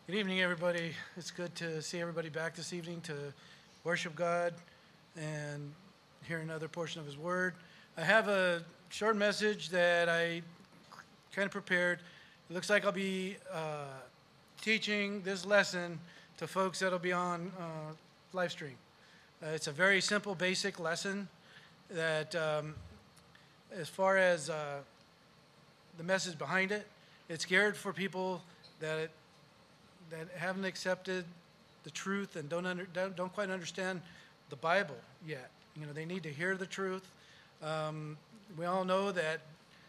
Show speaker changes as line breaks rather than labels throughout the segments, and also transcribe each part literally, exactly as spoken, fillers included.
Good evening, everybody. It's good to see everybody back this evening to worship God and hear another portion of His Word. I have a short message that I kind of prepared. It looks like I'll be uh, teaching this lesson to folks that'll be on uh, live stream. Uh, it's a very simple, basic lesson that, um, as far as uh, the message behind it, it's geared for people that it, that haven't accepted the truth and don't, under, don't don't quite understand the Bible yet. You know, they need to hear the truth. Um, we all know that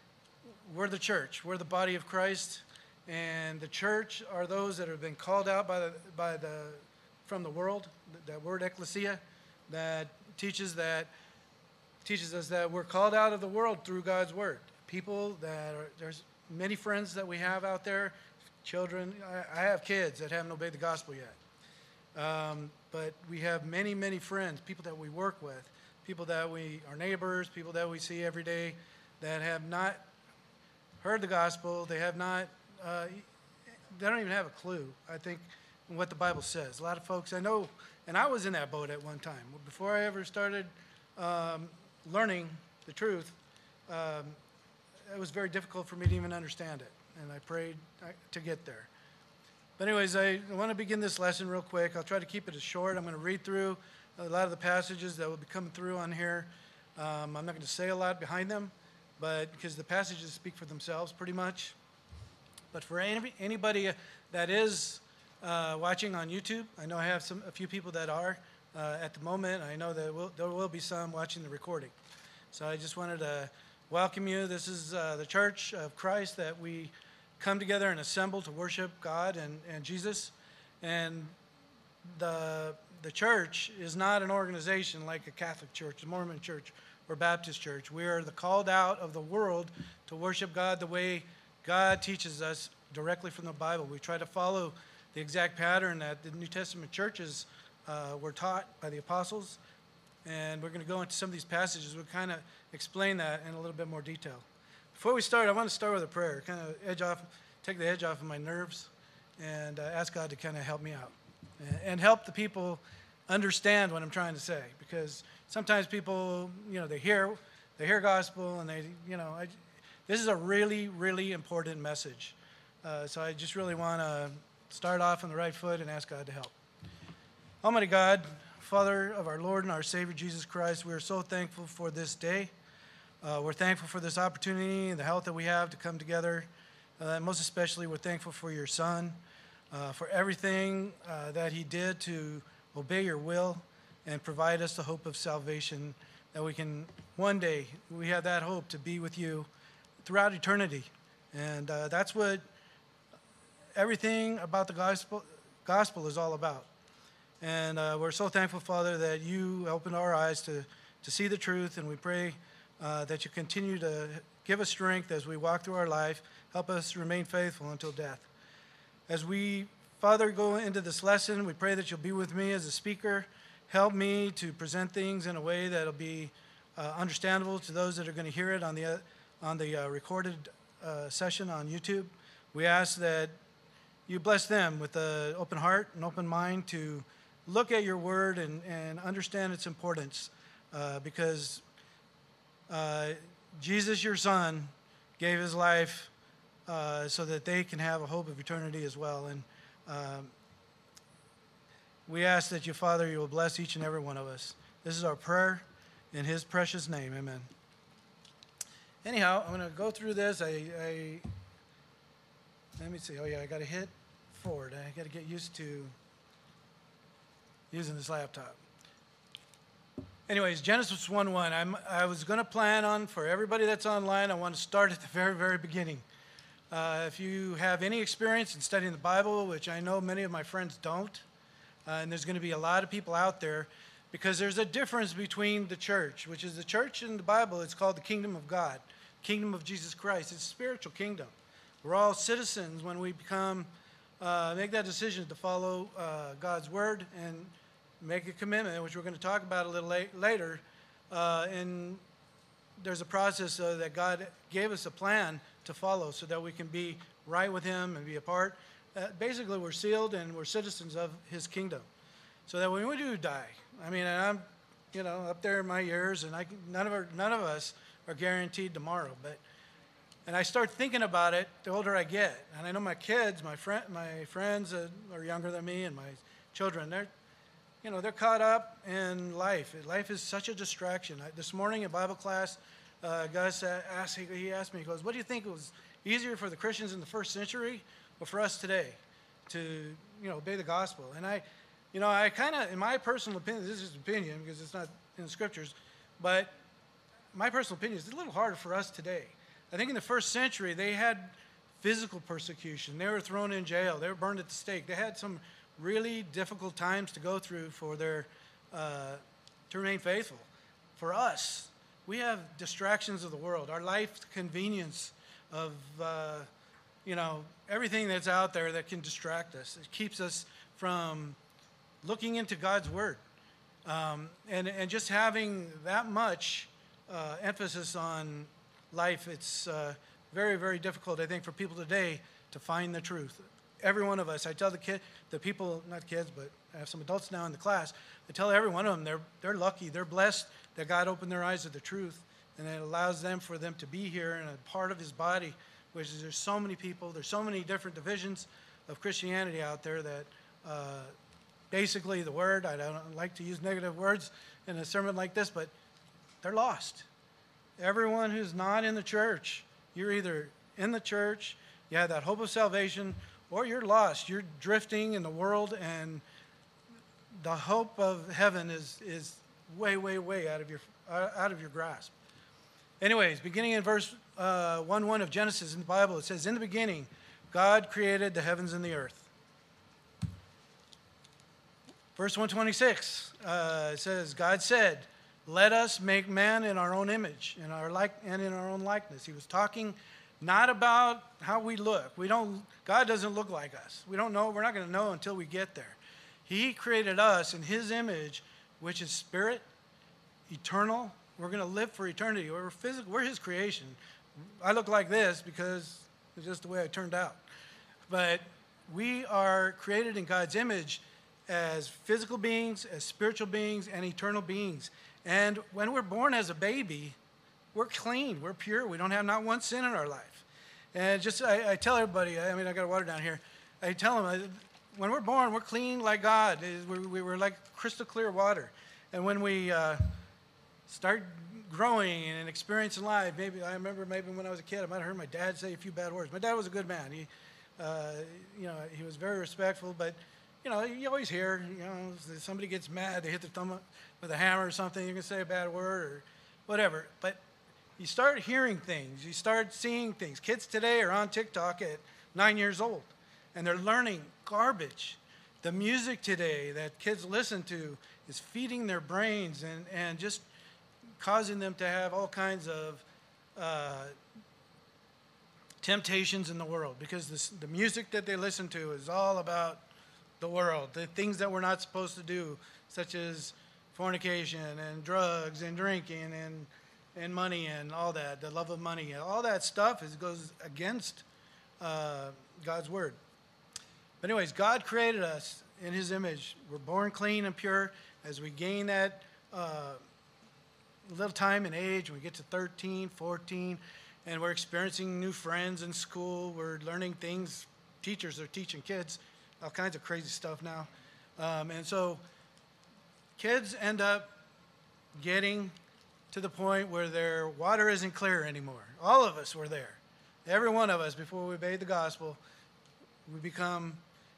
we're the church, we're the body of Christ, and the church are those that have been called out by the by the from the world. That word ecclesia, that teaches that teaches us that we're called out of the world through God's word. People that are there's many friends that we have out there. Children, I, I have kids that haven't obeyed the gospel yet. Um, but we have many, many friends, people that we work with, people that we are neighbors, people that we see every day that have not heard the gospel. They have not, uh, they don't even have a clue, I think, what the Bible says. A lot of folks, I know, and I was in that boat at one time. Before I ever started um, learning the truth, um, it was very difficult for me to even understand it. And I prayed to get there. But anyways, I want to begin this lesson real quick. I'll try to keep it as short. I'm going to read through a lot of the passages that will be coming through on here. Um, I'm not going to say a lot behind them, but because the passages speak for themselves pretty much. But for any, anybody that is uh, watching on YouTube, I know I have some a few people that are uh, at the moment. I know that will, there will be some watching the recording. So I just wanted to welcome you. This is uh, the Church of Christ that we come together and assemble to worship God and, and Jesus. And the the church is not an organization like a Catholic church, a Mormon church, or Baptist church. We are the called out of the world to worship God the way God teaches us directly from the Bible. We try to follow the exact pattern that the New Testament churches uh, were taught by the apostles. And we're going to go into some of these passages. We'll kind of explain that in a little bit more detail. Before we start, I want to start with a prayer, kind of edge off, take the edge off of my nerves, and uh, ask God to kind of help me out and, and help the people understand what I'm trying to say. Because sometimes people, you know, they hear they hear gospel, and they, you know, I, this is a really, really important message. Uh, so I just really want to start off on the right foot and ask God to help. Almighty God, Father of our Lord and our Savior Jesus Christ, we are so thankful for this day. Uh, we're thankful for this opportunity and the health that we have to come together. Uh, and most especially, we're thankful for your Son, uh, for everything uh, that he did to obey your will and provide us the hope of salvation, that we can one day, we have that hope to be with you throughout eternity. And uh, that's what everything about the gospel, gospel is all about. And uh, we're so thankful, Father, that you opened our eyes to, to see the truth, and we pray uh, that you continue to give us strength as we walk through our life. Help us remain faithful until death. As we, Father, go into this lesson, we pray that you'll be with me as a speaker. Help me to present things in a way that will be uh, understandable to those that are going to hear it on the, uh, on the uh, recorded uh, session on YouTube. We ask that you bless them with an open heart and open mind to look at your word and, and understand its importance, uh, because uh, Jesus, your Son, gave his life uh, so that they can have a hope of eternity as well. And um, we ask that you, Father, you will bless each and every one of us. This is our prayer in his precious name. Amen. Anyhow, I'm going to go through this. I, I let me see. Oh, yeah, I got to hit forward. I got to get used to using this laptop. Anyways, Genesis one one. I'm, I was going to plan on, for everybody that's online, I want to start at the very, very beginning. Uh, if you have any experience in studying the Bible, which I know many of my friends don't, uh, and there's going to be a lot of people out there, because there's a difference between the church, which is the church in the Bible. It's called the kingdom of God, kingdom of Jesus Christ. It's a spiritual kingdom. We're all citizens when we become, uh, make that decision to follow uh, God's word and make a commitment, which we're going to talk about a little late, later. Uh, and there's a process uh, that God gave us a plan to follow so that we can be right with him and be a part Uh, basically, we're sealed and we're citizens of his kingdom. So that when we do die, I mean, and I'm, you know, up there in my years, and I, none of our, none of us are guaranteed tomorrow. But, and I start thinking about it the older I get. And I know my kids, my friend, my friends that are younger than me, and my children, they're, you know, they're caught up in life. Life is such a distraction. I, this morning in Bible class, uh, Gus asked, he asked me, he goes, "What do you think was easier for the Christians in the first century or for us today to, you know, obey the gospel?" And I, you know, I kind of, in my personal opinion, this is opinion because it's not in the scriptures, but my personal opinion is it's a little harder for us today. I think in the first century, they had physical persecution. They were thrown in jail. They were burned at the stake. They had some really difficult times to go through for their, uh, to remain faithful. For us, we have distractions of the world. Our life convenience of, uh, you know, everything that's out there that can distract us. It keeps us from looking into God's word. Um, and, and just having that much uh, emphasis on life, it's uh, very, very difficult, I think, for people today to find the truth. Every one of us, I tell the kid, the people, not kids, but I have some adults now in the class, I tell every one of them they're, they're lucky, they're blessed that God opened their eyes to the truth, and it allows them for them to be here and a part of his body, which is there's so many people, there's so many different divisions of Christianity out there that uh, basically the word, I don't like to use negative words in a sermon like this, but they're lost. Everyone who's not in the church, you're either in the church, you have that hope of salvation, or you're lost. You're drifting in the world, and the hope of heaven is is way, way, way out of your uh, out of your grasp. Anyways, beginning in verse uh, one one of Genesis in the Bible, it says, "In the beginning, God created the heavens and the earth." Verse one twenty-six uh, it says, "God said, 'Let us make man in our own image, in our like and in our own likeness.'" He was talking not about how we look. We don't. God doesn't look like us. We don't know. We're not going to know until we get there. He created us in his image, which is spirit, eternal. We're going to live for eternity. We're physical. We're his creation. I look like this because it's just the way I turned out. But we are created in God's image as physical beings, as spiritual beings, and eternal beings. And when we're born as a baby, we're clean, we're pure, we don't have not one sin in our life. And just, I, I tell everybody, I mean, I got water down here, I tell them, when we're born, we're clean like God. We, we were like crystal clear water. And when we uh, start growing and experiencing life, maybe, I remember maybe when I was a kid, I might have heard my dad say a few bad words. My dad was a good man. He, uh, you know, he was very respectful, but, you know, you always hear, you know, if somebody gets mad, they hit their thumb with a hammer or something, you can say a bad word or whatever. But you start hearing things. You start seeing things. Kids today are on TikTok at nine years old, and they're learning garbage. The music today that kids listen to is feeding their brains and, and just causing them to have all kinds of uh, temptations in the world, because this, the music that they listen to is all about the world, the things that we're not supposed to do, such as fornication and drugs and drinking and and money and all that, the love of money, all that stuff is, goes against uh, God's word. But anyways, God created us in his image. We're born clean and pure. As we gain that uh, little time and age, when we get to thirteen, fourteen, and we're experiencing new friends in school, we're learning things. Teachers are teaching kids all kinds of crazy stuff now. Um, and so kids end up getting to the point where their water isn't clear anymore. All of us were there. Every one of us, before we obeyed the gospel, we become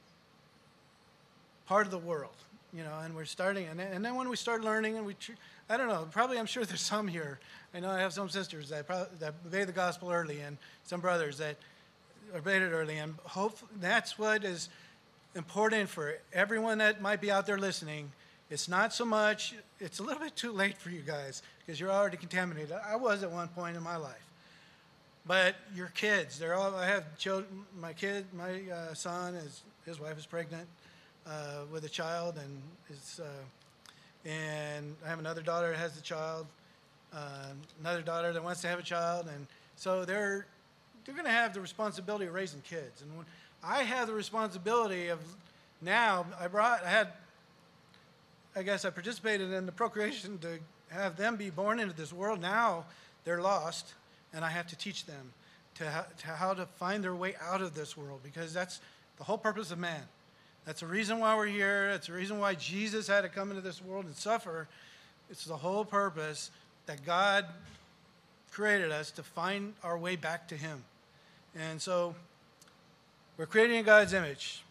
part of the world, you know, and we're starting, and then, and then when we start learning, and we, tr- I don't know, probably I'm sure there's some here. I know I have some sisters that, probably, that obey the gospel early, and some brothers that obeyed it early, and hope that's what is important for everyone that might be out there listening. It's not so much, it's a little bit too late for you guys because you're already contaminated. I was at one point in my life. But your kids, they're all, I have children, my kid, my uh, son, is, his wife is pregnant uh, with a child, and is, uh, and I have another daughter that has a child, uh, another daughter that wants to have a child, and so they're, they're going to have the responsibility of raising kids. And when, I have the responsibility of now, I brought, I had, I guess I participated in the procreation to have them be born into this world. Now they're lost, and I have to teach them to, ha- to how to find their way out of this world, because that's the whole purpose of man. That's the reason why we're here. It's the reason why Jesus had to come into this world and suffer. It's the whole purpose that God created us to find our way back to him. And so we're created in God's image.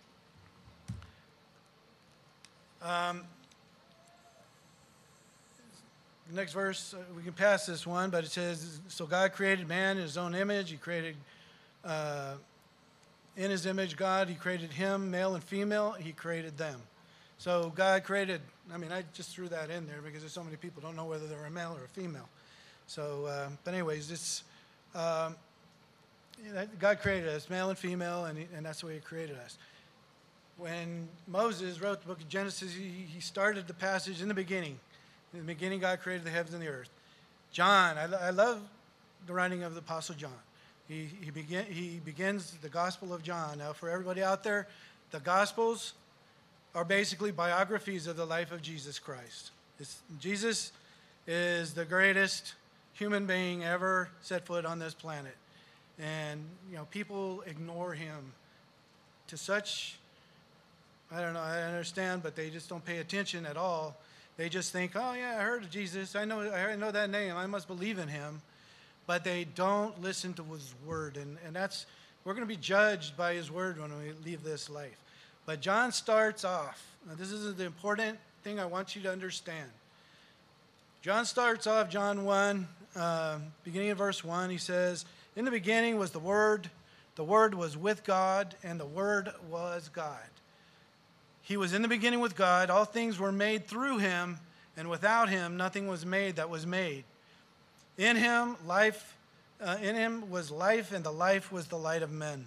Um, next verse, uh, we can pass this one, but it says, so God created man in his own image. He created, uh, in his image, God, he created him, male and female. He created them. So God created, I mean, I just threw that in there because there's so many people don't know whether they're a male or a female. So, uh, but anyways, it's, um, you know, God created us, male and female, and, he, and that's the way he created us. When Moses wrote the book of Genesis, he, he started the passage in the beginning. In the beginning, God created the heavens and the earth. John, I, I love the writing of the Apostle John. He, he, begin, he begins the Gospel of John. Now, for everybody out there, the Gospels are basically biographies of the life of Jesus Christ. It's, Jesus is the greatest human being ever set foot on this planet. And, you know, people ignore him to such, I don't know, I understand, but they just don't pay attention at all. They just think, oh, yeah, I heard of Jesus. I know I know that name. I must believe in him. But they don't listen to his word. And, and that's, we're going to be judged by his word when we leave this life. But John starts off. Now, this is the important thing I want you to understand. John starts off, John one, uh, beginning of verse one. He says, in the beginning was the Word. The Word was with God, and the Word was God. He was in the beginning with God. All things were made through him, and without him nothing was made that was made. In him life, uh, in him was life, and the life was the light of men.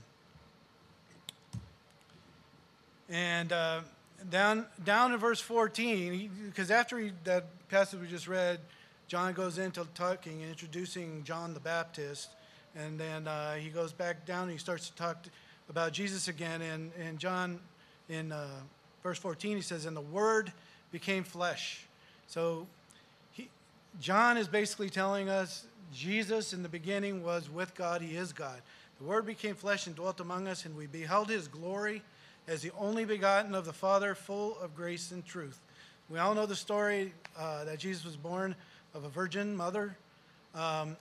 And uh, down down in verse fourteen, because after he, that passage we just read, John goes into talking, introducing John the Baptist, and then uh, he goes back down and he starts to talk about Jesus again. And, and John, in uh, verse fourteen, he says, and the Word became flesh. So he, John is basically telling us Jesus in the beginning was with God. He is God. The Word became flesh and dwelt among us, and we beheld his glory as the only begotten of the Father, full of grace and truth. We all know the story uh, that Jesus was born of a virgin mother. Um,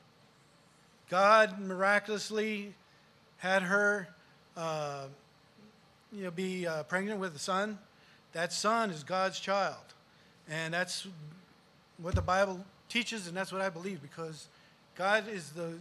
God miraculously had her uh, you know, be uh, pregnant with a son. That son is God's child. And that's what the Bible teaches, and that's what I believe, because God is the,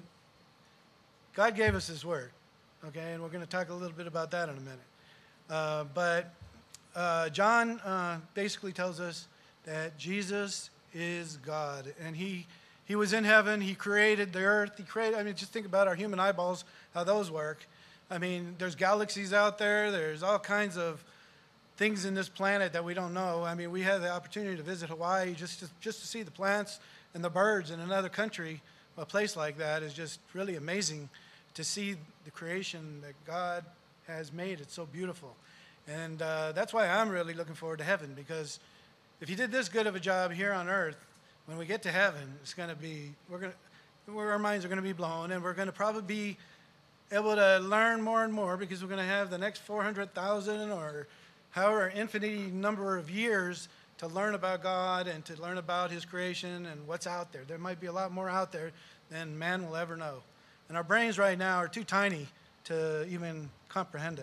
God gave us his word, okay? And we're going to talk a little bit about that in a minute. Uh, but uh, John uh, basically tells us that Jesus is God, and he he was in heaven. He created the earth. He created. I mean, just think about our human eyeballs, how those work. I mean, there's galaxies out there. There's all kinds of things in this planet that we don't know. I mean, we had the opportunity to visit Hawaii just to, just to see the plants and the birds in another country. A place like that is just really amazing to see the creation that God has made. It's so beautiful. And uh, that's why I'm really looking forward to heaven, because if he did this good of a job here on earth, when we get to heaven, it's going to be, we're going to, where our minds are going to be blown, and we're going to probably be able to learn more and more, because we're going to have the next four hundred thousand or however infinite number of years to learn about God and to learn about his creation and what's out there. There might be a lot more out there than man will ever know. And our brains right now are too tiny to even comprehend it.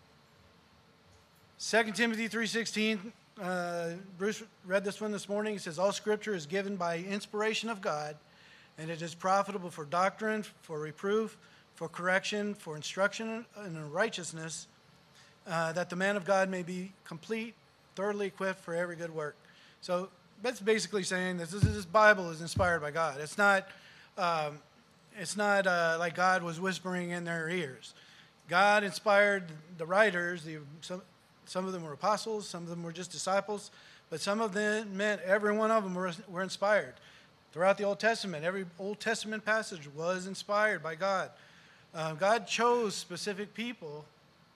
Second Timothy three sixteen, uh, Bruce read this one this morning. He says, all scripture is given by inspiration of God, and it is profitable for doctrine, for reproof, for correction, for instruction in righteousness, uh, that the man of God may be complete, thoroughly equipped for every good work. So that's basically saying that this, this Bible is inspired by God. It's not, um, it's not uh, like God was whispering in their ears. God inspired the writers. The, some, some of them were apostles, some of them were just disciples, but some of them meant every one of them were, were inspired. Throughout the Old Testament, every Old Testament passage was inspired by God. Uh, God chose specific people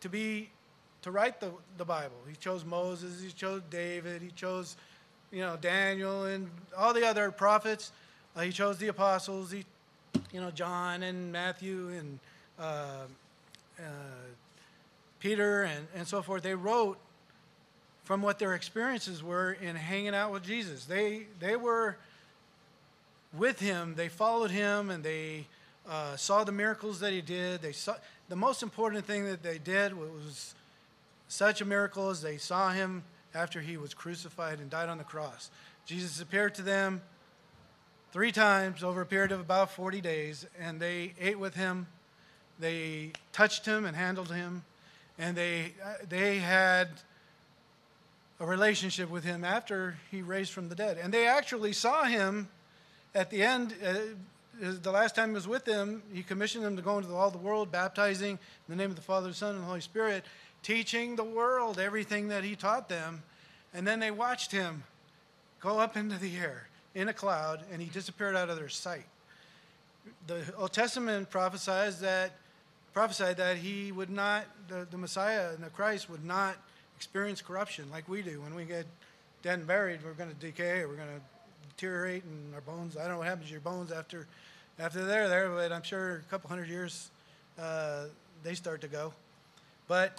to be, to write the, the Bible. He chose Moses, he chose David, he chose, you know, Daniel and all the other prophets. Uh, he chose the apostles, he, you know, John and Matthew and uh, uh, Peter and, and so forth. They wrote from what their experiences were in hanging out with Jesus. They, they were with him, they followed him, and they uh, saw the miracles that he did. They saw, the most important thing that they did was such a miracle as they saw him after he was crucified and died on the cross. Jesus appeared to them three times over a period of about forty days, and they ate with him, they touched him and handled him, and they, they had a relationship with him after he raised from the dead. And they actually saw him at the end. Uh, the last time he was with them, he commissioned them to go into all the world, baptizing in the name of the Father, the Son, and the Holy Spirit, teaching the world everything that he taught them. And then they watched him go up into the air in a cloud, and he disappeared out of their sight. The Old Testament prophesies that, prophesied that he would not, the, the Messiah and the Christ would not experience corruption like we do. When we get dead and buried, we're going to decay, or we're going to deteriorate, and our bones, I don't know what happens to your bones after, after they're there, but I'm sure a couple hundred years uh, they start to go. But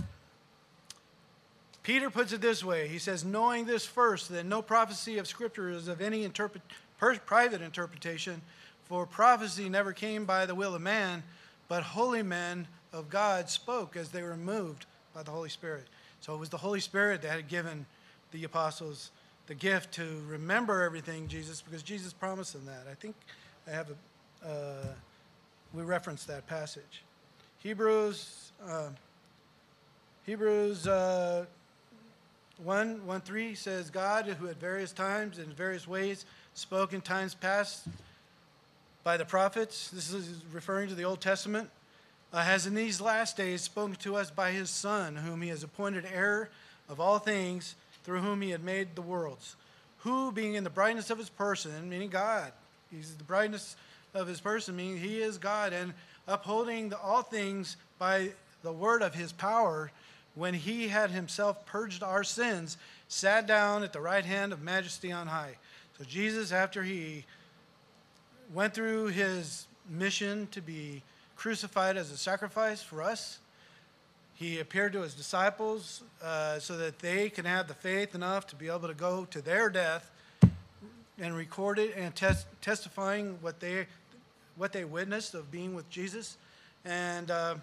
Peter puts it this way. He says, knowing this first, that no prophecy of Scripture is of any interpret, per, private interpretation, for prophecy never came by the will of man, but holy men of God spoke as they were moved by the Holy Spirit. So it was the Holy Spirit that had given the apostles the gift to remember everything Jesus, because Jesus promised them that. I think I have a, uh, we referenced that passage. Hebrews, uh, Hebrews, uh, one, one, three says, God, who at various times and in various ways spoke in times past by the prophets, this is referring to the Old Testament, uh, has in these last days spoken to us by his Son, whom he has appointed heir of all things, through whom he had made the worlds, who, being in the brightness of his person, meaning God, he's the brightness of his person, meaning he is God, and upholding the, all things by the word of his power, when he had himself purged our sins, sat down at the right hand of majesty on high. So Jesus, after he went through his mission to be crucified as a sacrifice for us, he appeared to his disciples uh, so that they can have the faith enough to be able to go to their death and record it and tes- testifying what they, what they witnessed of being with Jesus. And uh,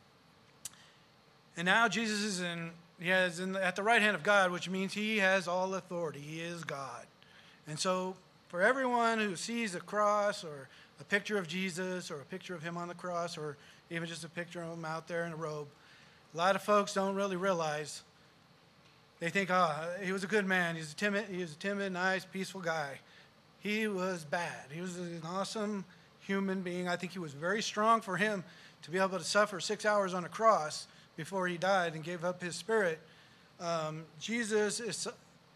And now Jesus is in, he has in, at the right hand of God, which means he has all authority. He is God. And so for everyone who sees a cross or a picture of Jesus or a picture of him on the cross or even just a picture of him out there in a robe, a lot of folks don't really realize. They think, oh, he was a good man. He's a timid, he was a timid, nice, peaceful guy. He was bad. He was an awesome human being. I think he was very strong for him to be able to suffer six hours on a cross before he died and gave up his spirit. Um, Jesus is,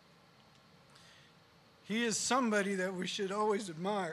he is somebody that we should always admire.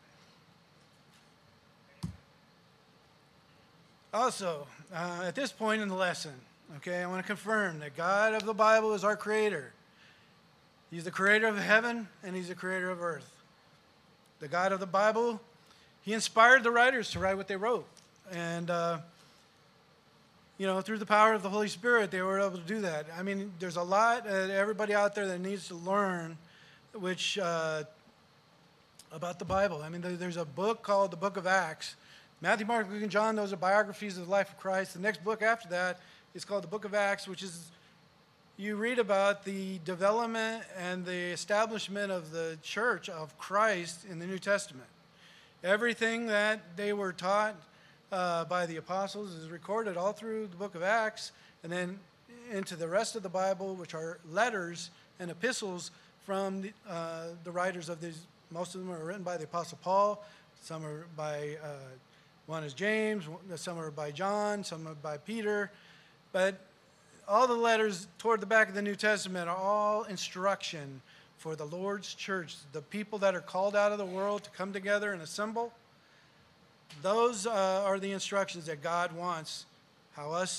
Also, uh, at this point in the lesson, okay, I want to confirm that God of the Bible is our creator. He's the creator of heaven and he's the creator of earth. The God of the Bible, he inspired the writers to write what they wrote. And, uh, you know, through the power of the Holy Spirit, they were able to do that. I mean, there's a lot that everybody out there that needs to learn which uh, about the Bible. I mean, there, there's a book called the Book of Acts. Matthew, Mark, Luke, and John, those are biographies of the life of Christ. The next book after that is called the Book of Acts, which is, you read about the development and the establishment of the church of Christ in the New Testament. Everything that they were taught Uh, by the apostles is recorded all through the book of Acts and then into the rest of the Bible, which are letters and epistles from the, uh, the writers of these. Most of them are written by the Apostle Paul. Some are by, uh, one is James, some are by John, some are by Peter. But all the letters toward the back of the New Testament are all instruction for the Lord's church, the people that are called out of the world to come together and assemble. Those uh, are the instructions that God wants how us to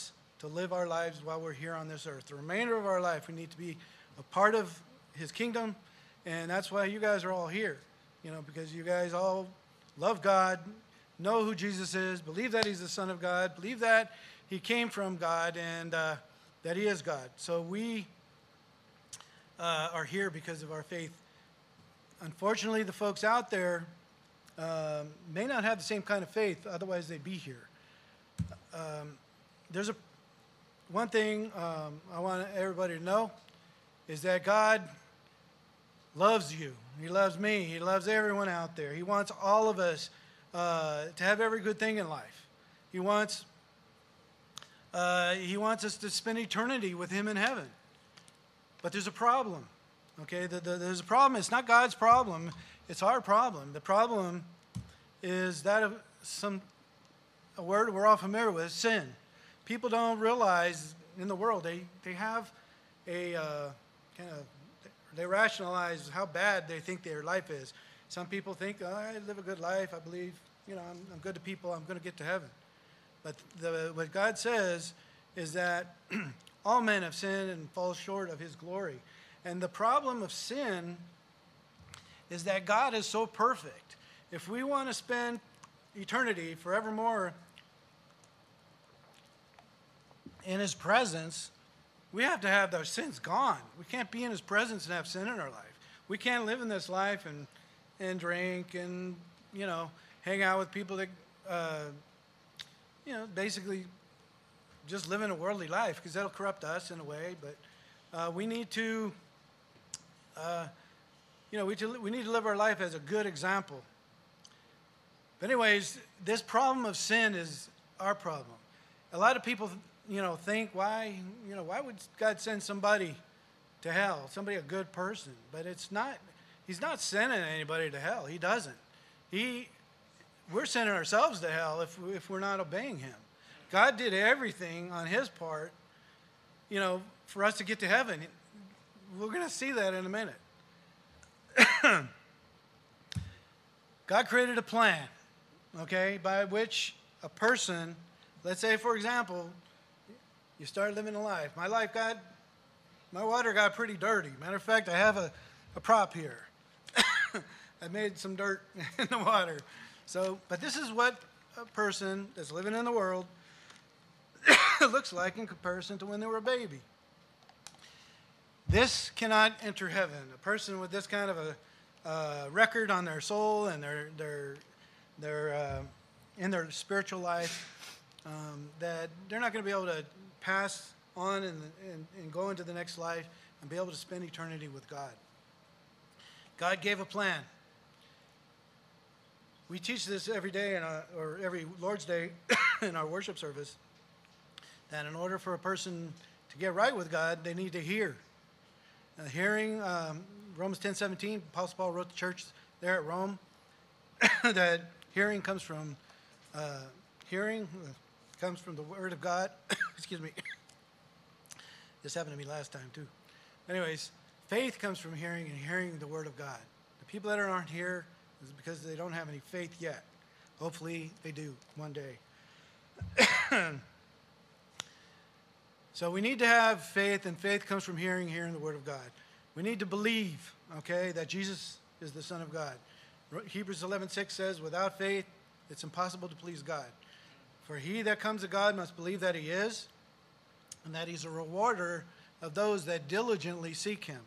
to live our lives while we're here on this earth. The remainder of our life, we need to be a part of his kingdom, and that's why you guys are all here, you know, because you guys all love God, know who Jesus is, believe that he's the Son of God, believe that he came from God, and uh, that he is God. So we uh, are here because of our faith. Unfortunately, the folks out there um, may not have the same kind of faith, otherwise they'd be here. Um, there's a one thing um, I want everybody to know is that God loves you. He loves me. He loves everyone out there. He wants all of us uh, to have every good thing in life. He wants uh, he wants us to spend eternity with him in heaven. But there's a problem. Okay, the, the, there's a problem. It's not God's problem. It's our problem. The problem is that of some a word we're all familiar with, sin. People don't realize in the world they they have a uh, kind of they rationalize how bad they think their life is. Some people think, oh, I live a good life. I believe, you know, I'm, I'm good to people. I'm going to get to heaven. But the, what God says is that all men have sinned and fall short of his glory. And the problem of sin is that God is so perfect. If we want to spend eternity forevermore in his presence, we have to have those sins gone. We can't be in his presence and have sin in our life. We can't live in this life and and drink and, you know, hang out with people that, uh, you know, basically just live in a worldly life, because that'll corrupt us in a way. But uh, we need to, uh, you know, we, to, we need to live our life as a good example. But anyways, this problem of sin is our problem. A lot of people, you know, think, why, you know, why would God send somebody to hell, somebody a good person? But it's not, he's not sending anybody to hell. He doesn't. He, we're sending ourselves to hell if, if we're not obeying him. God did everything on his part, you know, for us to get to heaven. We're going to see that in a minute. God created a plan, okay, by which a person, let's say, for example, you start living a life. My life got, my water got pretty dirty. Matter of fact, I have a, a prop here. I made some dirt in the water. So, but this is what a person that's living in the world looks like in comparison to when they were a baby. This cannot enter heaven. A person with this kind of a uh, record on their soul and their their their uh, in their spiritual life, um, that they're not going to be able to pass on and, and, and go into the next life and be able to spend eternity with God. God gave a plan. We teach this every day in our, or every Lord's Day in our worship service, that in order for a person to get right with God, they need to hear. Uh, hearing, um, Romans ten seventeen, Apostle Paul wrote the church there at Rome, that hearing comes from, uh, hearing uh, comes from the Word of God. Excuse me. This happened to me last time too. Anyways, faith comes from hearing, and hearing the Word of God. The people that aren't here is because they don't have any faith yet. Hopefully they do one day. So we need to have faith, and faith comes from hearing, hearing the Word of God. We need to believe, okay, that Jesus is the Son of God. Hebrews eleven six says, without faith, it's impossible to please God. For he that comes to God must believe that he is, and that he's a rewarder of those that diligently seek him.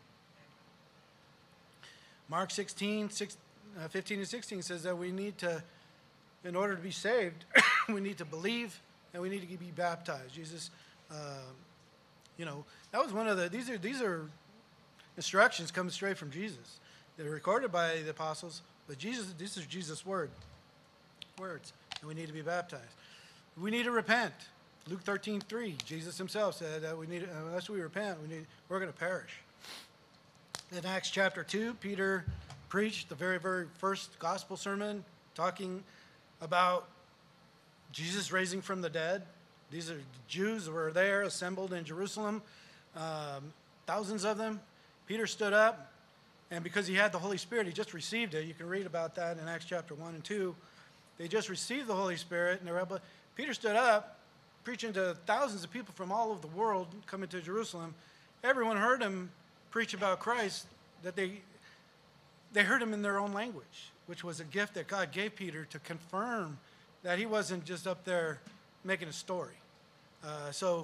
Mark sixteen, fifteen and sixteen says that we need to, in order to be saved, we need to believe and we need to be baptized. Jesus, uh, you know, that was one of the, these are, these are instructions coming straight from Jesus. They're recorded by the apostles, but Jesus, this is Jesus' word, words, and we need to be baptized. We need to repent. Luke thirteen three, Jesus himself said that we need, unless we repent, we need, we're going to perish. In Acts chapter two, Peter preached the very, very first gospel sermon talking about Jesus raising from the dead. These are Jews who were there assembled in Jerusalem, um, thousands of them. Peter stood up, and because he had the Holy Spirit, he just received it. You can read about that in Acts chapter one and two. They just received the Holy Spirit, and they were able, Peter stood up, preaching to thousands of people from all over the world coming to Jerusalem. Everyone heard him preach about Christ, that they, they heard him in their own language, which was a gift that God gave Peter to confirm that he wasn't just up there making a story. Uh, so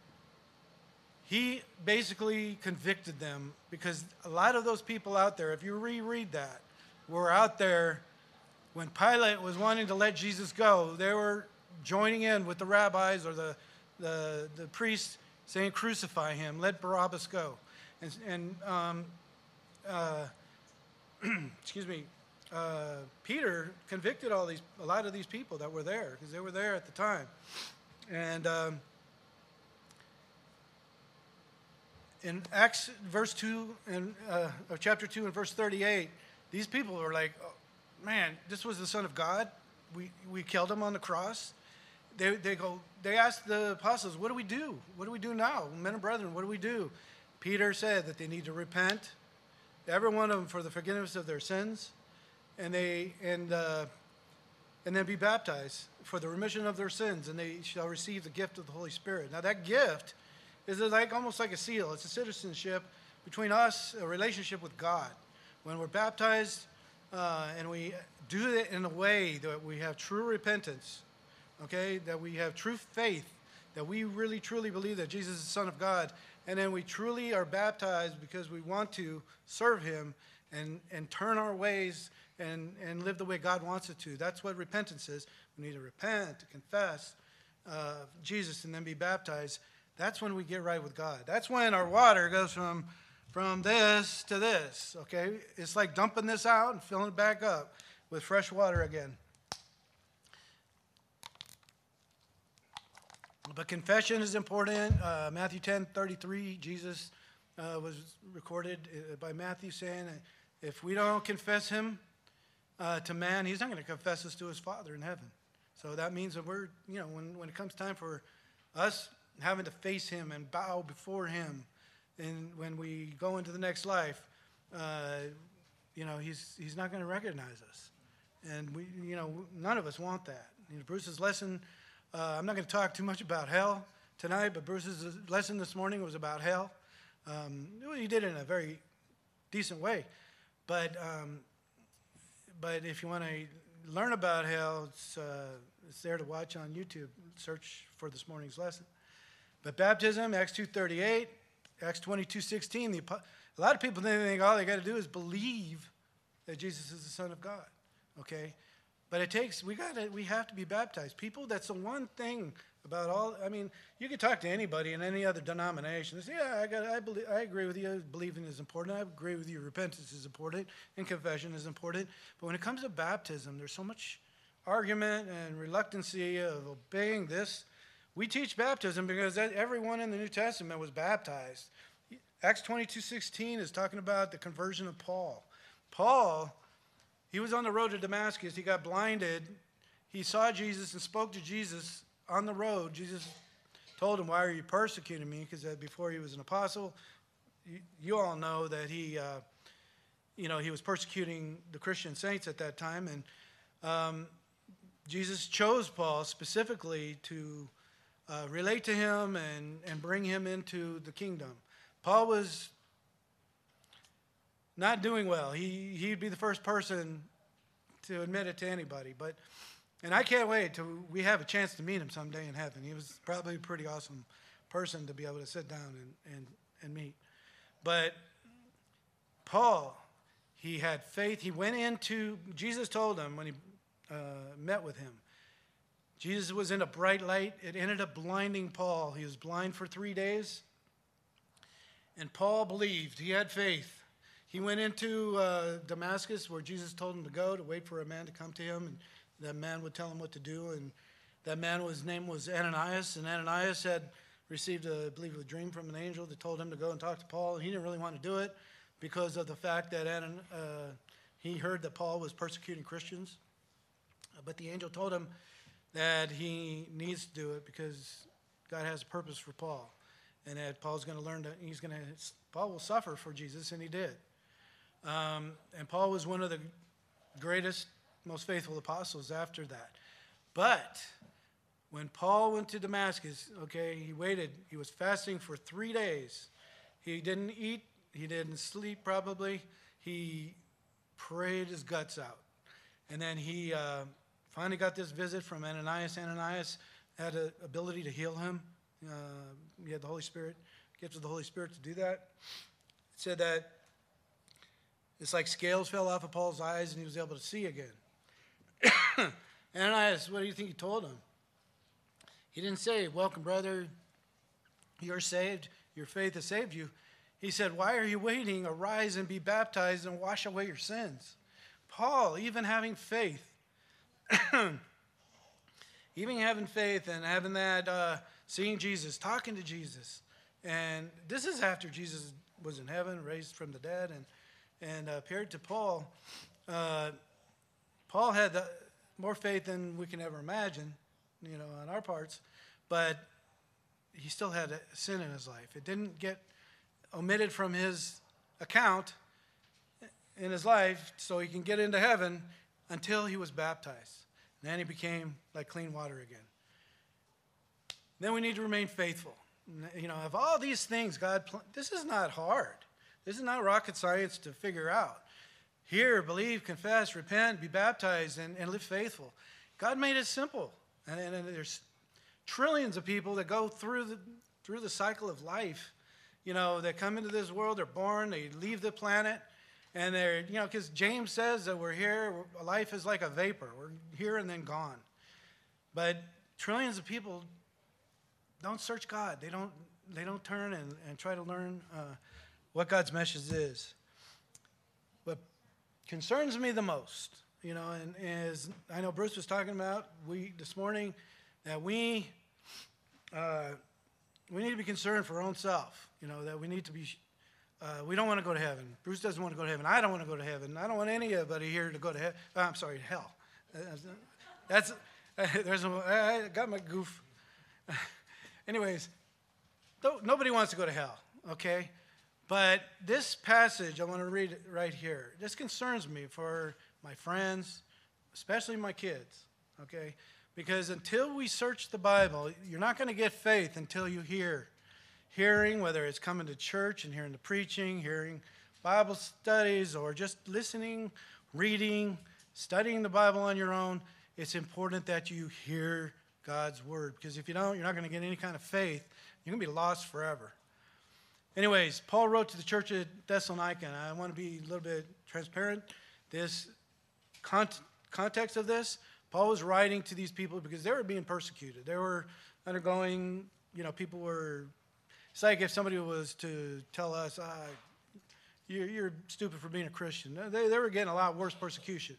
he basically convicted them, because a lot of those people out there, if you reread that, were out there when Pilate was wanting to let Jesus go. They were joining in with the rabbis or the, the, the priests saying, crucify him, let Barabbas go. And, and um, uh, excuse me, uh, Peter convicted all these, a lot of these people that were there, because they were there at the time. And um, in Acts verse two and uh, of chapter two and verse thirty-eight, these people were like, oh, man, this was the Son of God. We we killed him on the cross. They they go. They asked the apostles, what do we do? What do we do now, men and brethren? What do we do? Peter said that they need to repent, every one of them, for the forgiveness of their sins, and they and uh, and then be baptized for the remission of their sins, and they shall receive the gift of the Holy Spirit. Now that gift is like almost like a seal. It's a citizenship between us, a relationship with God. When we're baptized, uh, and we do it in a way that we have true repentance, okay, that we have true faith, that we really truly believe that Jesus is the Son of God, and then we truly are baptized because we want to serve him and, and turn our ways and, and live the way God wants it to. That's what repentance is. We need to repent, to confess uh, Jesus, and then be baptized. That's when we get right with God. That's when our water goes from, from this to this, okay? It's like dumping this out and filling it back up with fresh water again. But confession is important. Uh, Matthew ten thirty-three, Jesus uh, was recorded by Matthew saying, if we don't confess him uh, to man, he's not going to confess us to his Father in heaven. So that means that we're, you know, when, when it comes time for us having to face him and bow before him, and when we go into the next life, uh, you know, he's he's not going to recognize us. And we, you know, none of us want that. You know, Bruce's lesson, uh, I'm not going to talk too much about hell tonight, but Bruce's lesson this morning was about hell. Um, he did it in a very decent way. But um, but if you want to learn about hell, it's, uh, it's there to watch on YouTube. Search for this morning's lesson. But baptism, Acts two thirty-eight, Acts twenty-two sixteen, the, a lot of people think all they got to do is believe that Jesus is the Son of God. Okay, but it takes, we got to, we have to be baptized. People, that's the one thing about all, I mean, you can talk to anybody in any other denomination and say, yeah, I got, I believe, I agree with you, believing is important, I agree with you, repentance is important, and confession is important, but when it comes to baptism, there's so much argument and reluctancy of obeying this. We teach baptism because everyone in the New Testament was baptized. Acts twenty-two sixteen is talking about the conversion of Paul. Paul, he was on the road to Damascus. He got blinded. He saw Jesus and spoke to Jesus on the road. Jesus told him, why are you persecuting me? Because before he was an apostle, you, you all know that he, uh, you know, he was persecuting the Christian saints at that time. And um, Jesus chose Paul specifically to uh, relate to him and, and bring him into the kingdom. Paul was not doing well. He, he'd be the first person to admit it to anybody. But, and I can't wait till we have a chance to meet him someday in heaven. He was probably a pretty awesome person to be able to sit down and, and, and meet. But Paul, he had faith. He went into, Jesus told him when he uh, met with him, Jesus was in a bright light. It ended up blinding Paul. He was blind for three days. And Paul believed. He had faith. He went into uh, Damascus where Jesus told him to go, to wait for a man to come to him. And that man would tell him what to do. And that man, his name was Ananias. And Ananias had received, a, I believe, a dream from an angel that told him to go and talk to Paul. And he didn't really want to do it because of the fact that Anan, uh, he heard that Paul was persecuting Christians. Uh, but the angel told him that he needs to do it because God has a purpose for Paul. And that Paul's going to learn that he's going to, Paul will suffer for Jesus, and he did. Um, and Paul was one of the greatest, most faithful apostles after that. But When Paul went to Damascus, okay, he waited. He was fasting for three days. He didn't eat. He didn't sleep probably. He prayed his guts out. And then he uh, finally got this visit from Ananias. Ananias had the ability to heal him. Uh, he had the Holy Spirit, gifts of the Holy Spirit to do that. It said that it's like scales fell off of Paul's eyes and he was able to see again. Ananias, what do you think he told him? He didn't say, welcome, brother, you're saved, your faith has saved you. He said, why are you waiting? Arise and be baptized and wash away your sins. Paul, even having faith, even having faith and having that, uh, seeing Jesus, talking to Jesus. And this is after Jesus was in heaven, raised from the dead, and, and uh, appeared to Paul. Uh, Paul had the, more faith than we can ever imagine, you know, on our parts, but he still had a sin in his life. It didn't get omitted from his account in his life so he can get into heaven until he was baptized. And then he became like clean water again. Then we need to remain faithful. You know, of all these things, God, this is not hard. This is not rocket science to figure out. Hear, believe, confess, repent, be baptized, and, and live faithful. God made it simple. And, and, and there's trillions of people that go through the through the cycle of life. You know, they come into this world, they're born, they leave the planet, and they're, you know, because James says that we're here, life is like a vapor. We're here and then gone. But trillions of people don't search God. They don't they don't turn and, and try to learn uh, what God's message is. What concerns me the most, you know, and is, I know Bruce was talking about we this morning, that we uh, we need to be concerned for our own self, you know, that we need to be, uh, we don't want to go to heaven. Bruce doesn't want to go to heaven. I don't want to go to heaven. I don't want anybody here to go to heaven. Oh, I'm sorry, hell. That's, there's a, I got my goof. Anyways, nobody wants to go to hell, okay? But this passage, I want to read it right here. This concerns me for my friends, especially my kids, okay? Because until we search the Bible, you're not going to get faith until you hear. Hearing, whether it's coming to church and hearing the preaching, hearing Bible studies, or just listening, reading, studying the Bible on your own, it's important that you hear God's word. Because if you don't, you're not going to get any kind of faith. You're going to be lost forever. Anyways, Paul wrote to the church at Thessalonica, and I want to be a little bit transparent. This con- context of this, Paul was writing to these people because they were being persecuted. They were undergoing, you know, people were, it's like if somebody was to tell us, ah, you're, you're stupid for being a Christian. They, they were getting a lot worse persecution.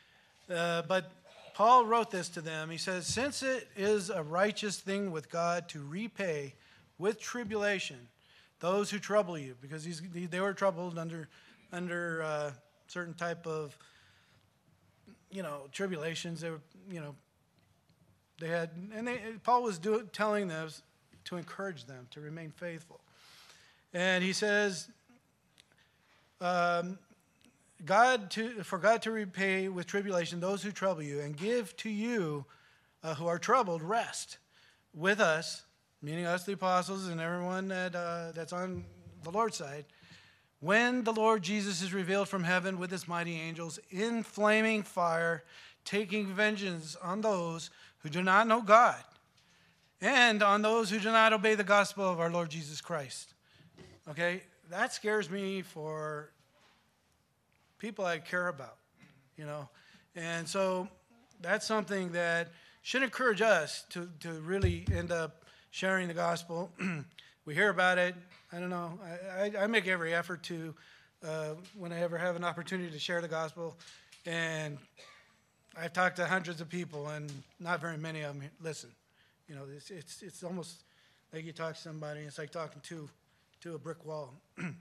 Uh, but Paul wrote this to them. He says, since it is a righteous thing with God to repay with tribulation those who trouble you, because he's, they were troubled under, under uh, certain type of, you know, tribulations. They were, you know, they had, and they, Paul was do, telling them to encourage them to remain faithful. And he says, um, God to for God to repay with tribulation those who trouble you, and give to you uh, who are troubled rest with us, meaning us, the apostles, and everyone that uh, that's on the Lord's side, when the Lord Jesus is revealed from heaven with his mighty angels in flaming fire, taking vengeance on those who do not know God, and on those who do not obey the gospel of our Lord Jesus Christ. Okay, that scares me for people I care about, you know. And so that's something that should encourage us to, to really end up sharing the gospel. We hear about it. I don't know. I, I, I make every effort to, uh, when I ever have an opportunity to share the gospel. And I've talked to hundreds of people, and not very many of them listen. You know, it's it's it's almost like you talk to somebody, and it's like talking to, to a brick wall.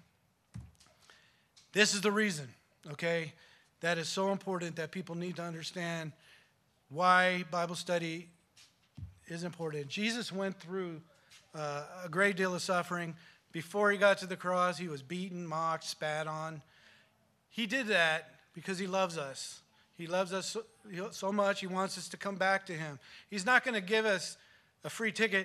This is the reason, okay, that is so important that people need to understand why Bible study is important. Jesus went through uh, a great deal of suffering. Before he got to the cross, he was beaten, mocked, spat on. He did that because he loves us. He loves us so, so much, he wants us to come back to him. He's not going to give us a free ticket.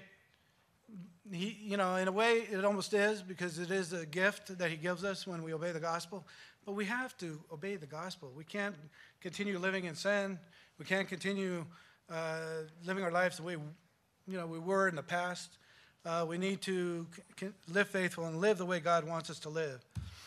He, you know, in a way, it almost is, because it is a gift that he gives us when we obey the gospel. But we have to obey the gospel. We can't continue living in sin. We can't continue uh, living our lives the way, you know, we were in the past. Uh, we need to c- live faithful and live the way God wants us to live.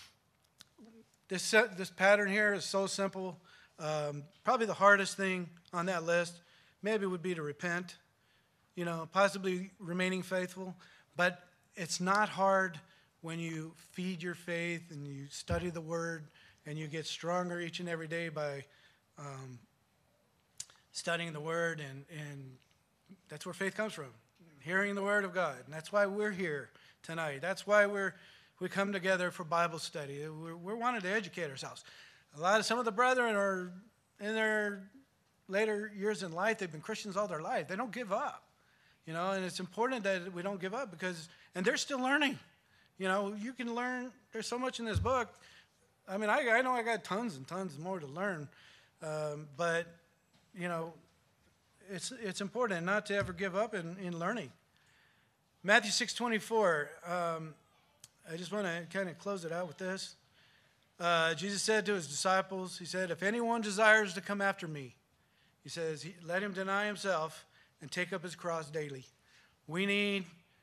This this pattern here is so simple. Um, probably the hardest thing on that list maybe would be to repent, you know, possibly remaining faithful. But it's not hard when you feed your faith and you study the Word and you get stronger each and every day by um, studying the Word. And, and that's where faith comes from, hearing the Word of God. And that's why we're here tonight. That's why we're we come together for Bible study. We're, we're wanting to educate ourselves. A lot of some of the brethren are in their later years in life. They've been Christians all their life. They don't give up, you know. And it's important that we don't give up because, and they're still learning. You know, you can learn. There's so much in this book. I mean, I, I know I got tons and tons more to learn, um, but you know, it's it's important not to ever give up in, in learning. Matthew six twenty-four. Um, I just want to kind of close it out with this. Uh, Jesus said to his disciples, he said, if anyone desires to come after me, he says, let him deny himself and take up his cross daily. We need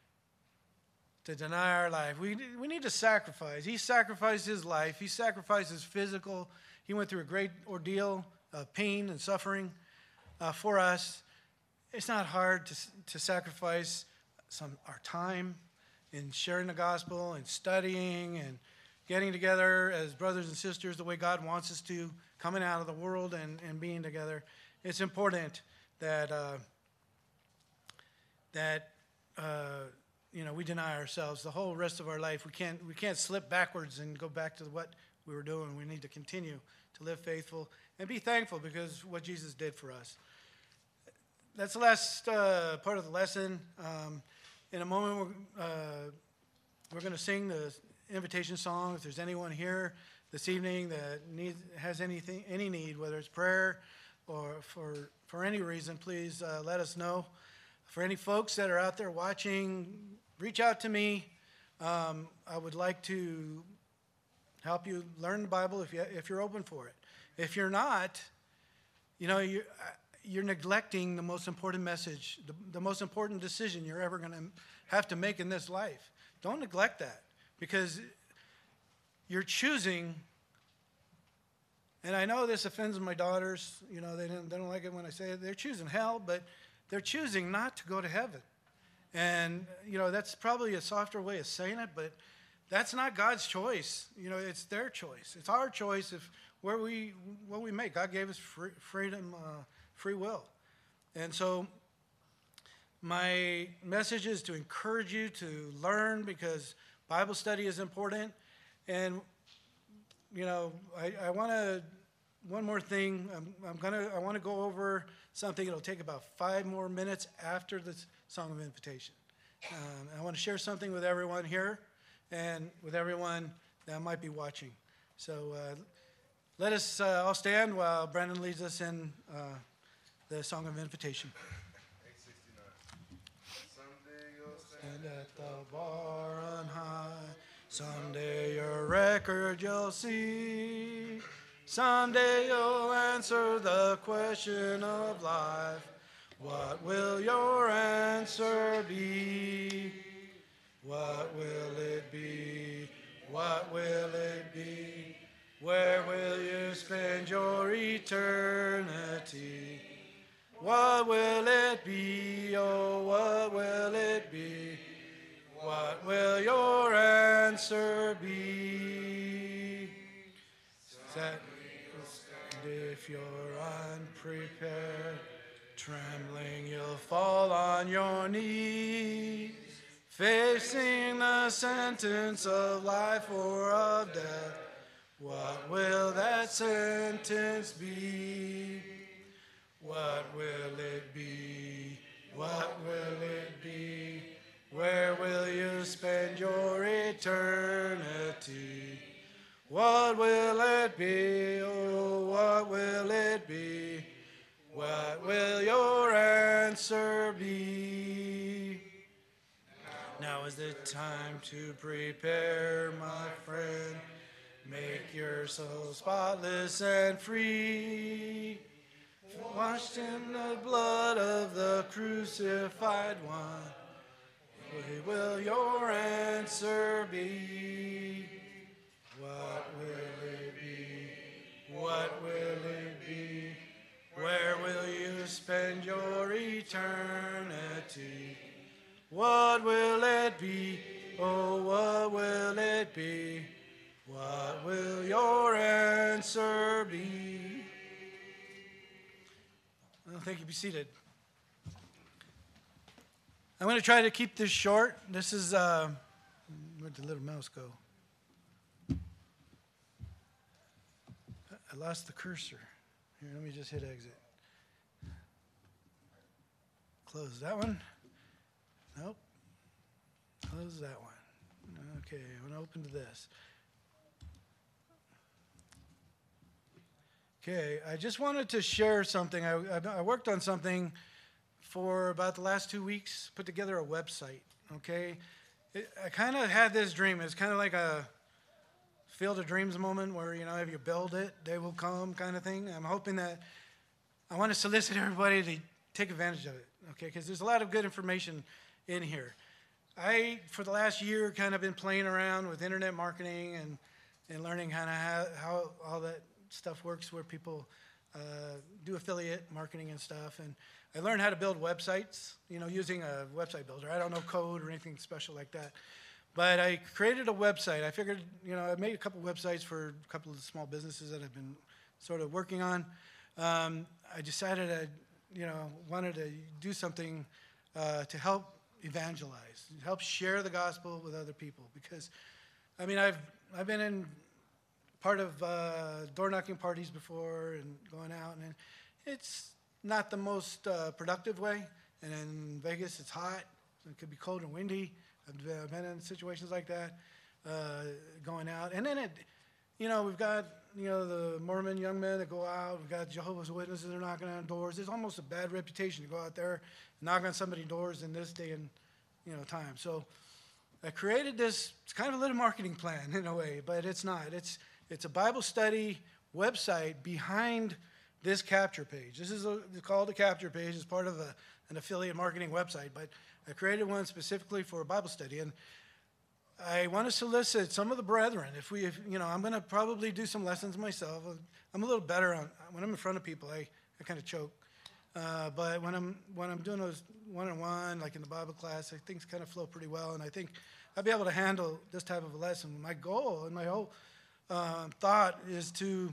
to deny our life. We, we need to sacrifice. He sacrificed his life. He sacrificed his physical. He went through a great ordeal of pain and suffering uh, for us. It's not hard to, to sacrifice some our time in sharing the gospel and studying and getting together as brothers and sisters the way God wants us to, coming out of the world and, and being together. It's important that uh, that uh, you know we deny ourselves the whole rest of our life. We can't we can't slip backwards and go back to what we were doing. We need to continue to live faithful and be thankful because what Jesus did for us. That's the last uh, part of the lesson. Um, in a moment, we're, uh, we're going to sing the invitation song. If there's anyone here this evening that needs has anything any need, whether it's prayer or for for any reason, please uh, let us know. For any folks that are out there watching, reach out to me. Um, I would like to help you learn the Bible if you if you're open for it. If you're not, you know you're, you're neglecting the most important message, the, the most important decision you're ever going to have to make in this life. Don't neglect that. Because you're choosing, and I know this offends my daughters, you know, they don't, they don't like it when I say it. They're choosing hell, but they're choosing not to go to heaven. And, you know, that's probably a softer way of saying it, but that's not God's choice. You know, it's their choice. It's our choice if where we, what we make. God gave us free, freedom, uh, free will. And so my message is to encourage you to learn because Bible study is important. And, you know, I, I want to, one more thing, I'm, I'm going to, I want to go over something. It'll take about five more minutes after the Song of Invitation. Um, I want to share something with everyone here and with everyone that might be watching. So uh, let us uh, all stand while Brandon leads us in uh, the Song of Invitation. And at the bar on high, someday your record you'll see. Someday you'll answer the question of life. What will your answer be? What will it be? What will it be? Where will you spend your eternity? What will it be? Oh, what will it be? What will your answer be? That if you're unprepared, trembling, you'll fall on your knees, facing the sentence of life or of death. What will that sentence be? What will it be? What will it be? Where will you spend your eternity? What will it be? Oh, what will it be? What will your answer be? Now is the time to prepare, my friend. Make your soul spotless and free, washed in the blood of the crucified one. What will your answer be? What will it be? What will it be? Where will you spend your eternity? What will it be? Oh, what will it be? What will your answer be? Well, thank you. Be seated. I'm going to try to keep this short. This is, uh, where'd the little mouse go? I lost the cursor. Here, let me just hit exit. Close that one. Nope. Close that one. Okay, I'm going to open to this. Okay, I just wanted to share something. I, I, I worked on something for about the last two weeks, put together a website, okay? It, I kind of had this dream. It's kind of like a Field of Dreams moment where, you know, if you build it, they will come kind of thing. I'm hoping that I want to solicit everybody to take advantage of it, okay? Because there's a lot of good information in here. I, for the last year, kind of been playing around with internet marketing and, and learning kind of how, how all that stuff works where people uh, do affiliate marketing and stuff. And I learned how to build websites, you know, using a website builder. I don't know code or anything special like that. But I created a website. I figured, you know, I made a couple websites for a couple of small businesses that I've been sort of working on. Um, I decided I, you know, wanted to do something uh, to help evangelize, help share the gospel with other people. Because, I mean, I've I've been in part of uh, door knocking parties before and going out, and it's not the most uh, productive way. And in Vegas, it's hot. It could be cold and windy. I've been in situations like that, uh, going out. And then, it, you know, we've got, you know, the Mormon young men that go out. We've got Jehovah's Witnesses that are knocking on doors. There's almost a bad reputation to go out there and knock on somebody's doors in this day and, you know, time. So I created this, it's kind of a little marketing plan in a way, but it's not. It's it's a Bible study website behind this capture page. This is a, it's called a capture page. It's part of a, an affiliate marketing website, but I created one specifically for a Bible study, and I want to solicit some of the brethren. If we, if, you know, I'm going to probably do some lessons myself. I'm a little better on when I'm in front of people. I, I kind of choke, uh, but when I'm when I'm doing those one-on-one, like in the Bible class, I, things kind of flow pretty well, and I think I'll be able to handle this type of a lesson. My goal and my whole uh, thought is to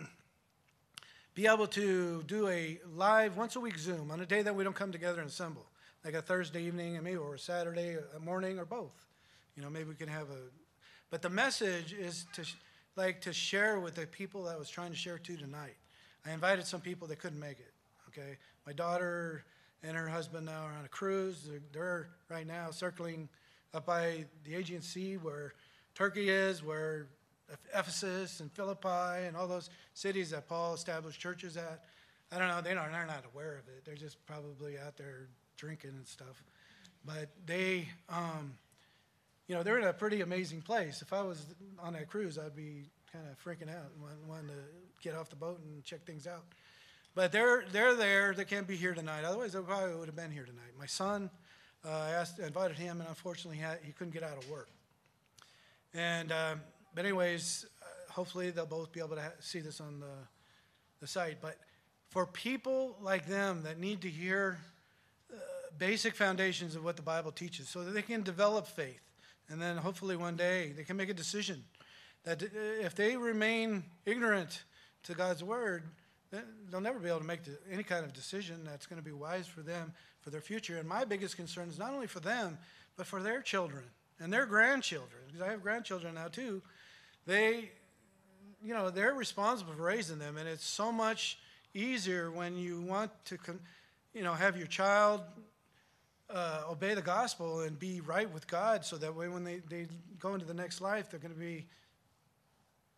be able to do a live once a week Zoom on a day that we don't come together and assemble. Like a Thursday evening, and maybe or a Saturday a morning, or both. You know, maybe we can have a. But the message is to, like, to share with the people that I was trying to share to tonight. I invited some people that couldn't make it. Okay, my daughter and her husband now are on a cruise. They're, they're right now circling up by the Aegean Sea, where Turkey is, where Ephesus and Philippi and all those cities that Paul established churches at. I don't know. They don't, they're not aware of it. They're just probably out there drinking and stuff, but they, um, you know, they're in a pretty amazing place. If I was on that cruise, I'd be kind of freaking out and wanting to get off the boat and check things out. But they're they're there. They can't be here tonight. Otherwise, they probably would have been here tonight. My son, uh, I asked, I invited him, and unfortunately, he, had, he couldn't get out of work. And uh, but anyways, uh, hopefully they'll both be able to ha- see this on the the site. But for people like them that need to hear basic foundations of what the Bible teaches so that they can develop faith. And then hopefully one day they can make a decision that if they remain ignorant to God's word, they'll never be able to make any kind of decision that's going to be wise for them, for their future. And my biggest concern is not only for them, but for their children and their grandchildren, because I have grandchildren now too. They, you know, they're responsible for raising them, and it's so much easier when you want to, you know, have your child Uh, obey the gospel and be right with God, so that way when they, they go into the next life, they're going to be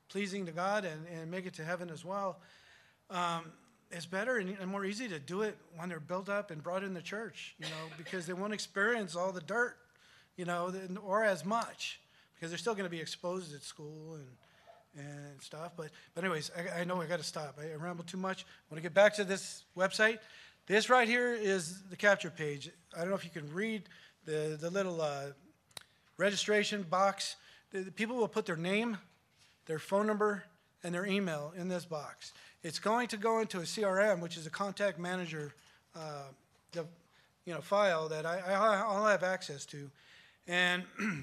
pleasing to God and, and make it to heaven as well, um, it's better and, and more easy to do it when they're built up and brought in the church, you know, because they won't experience all the dirt, you know, or as much, because they're still going to be exposed at school and and stuff. But but anyways, I, I know I got to stop. I, I rambled too much. I want to get back to this website. This right here is the capture page. I don't know if you can read the, the little uh, registration box. The, the people will put their name, their phone number, and their email in this box. It's going to go into a C R M, which is a contact manager uh, the, you know, file that I, I, I'll have access to. And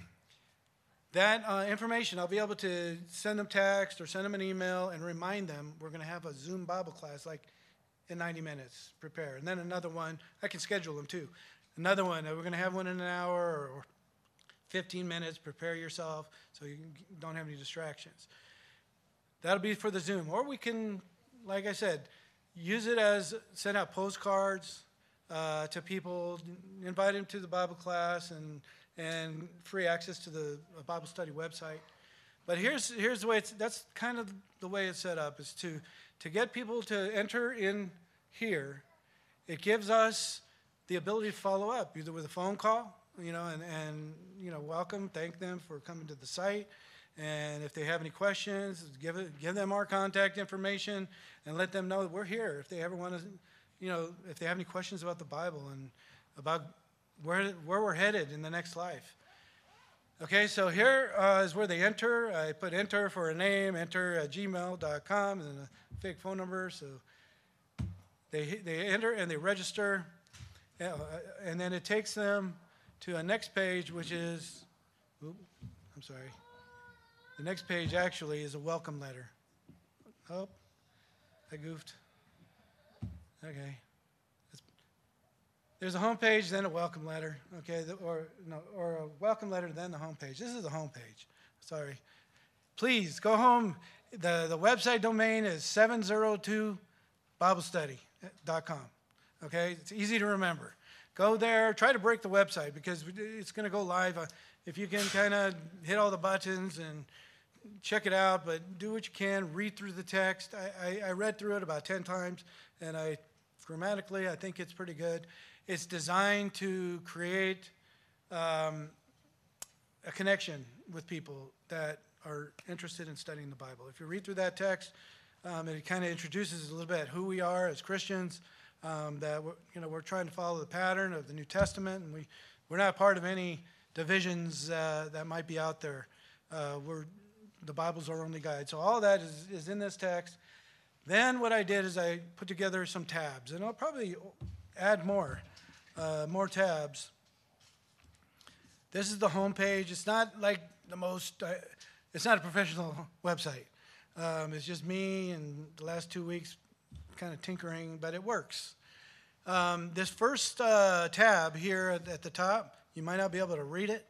that uh, information, I'll be able to send them text or send them an email and remind them we're going to have a Zoom Bible class like in ninety minutes, prepare. And then another one, I can schedule them too. Another one, we're going to have one in an hour or, or fifteen minutes, prepare yourself so you don't have any distractions. That'll be for the Zoom. Or we can, like I said, use it as, send out postcards uh, to people, invite them to the Bible class, and and free access to the Bible study website. But here's here's the way it's, that's kind of the way it's set up, is to, to get people to enter in here. It gives us the ability to follow up, either with a phone call, you know, and, and you know, welcome, thank them for coming to the site. And if they have any questions, give it, give them our contact information and let them know that we're here. If they ever want to, you know, if they have any questions about the Bible and about where where we're headed in the next life. Okay, so here uh, is where they enter. I put enter for a name, enter at gmail dot com, and then a fake phone number. So they they enter and they register, and then it takes them to a next page, which is, oops, I'm sorry. The next page actually is a welcome letter. Oh, I goofed. Okay. There's a home page, then a welcome letter, okay, or no, or a welcome letter, then the home page. This is the home page. Sorry. Please go home. The, the website domain is seven oh two bible study dot com. Okay, it's easy to remember. Go there. Try to break the website because it's going to go live. If you can kind of hit all the buttons and check it out, but do what you can. Read through the text. I, I, I read through it about ten times, and I grammatically I think it's pretty good. It's designed to create um, a connection with people that are interested in studying the Bible. If you read through that text, um, it kind of introduces a little bit who we are as Christians. Um, that we're, you know, we're trying to follow the pattern of the New Testament, and we we're not part of any divisions uh, that might be out there. Uh, we're the Bible's our only guide. So all that is, is in this text. Then what I did is I put together some tabs, and I'll probably add more, uh, more tabs. This is the home page. It's not like the most, uh, it's not a professional website. Um, it's just me and the last two weeks kind of tinkering, but it works. Um, this first uh, tab here at, at the top, you might not be able to read it.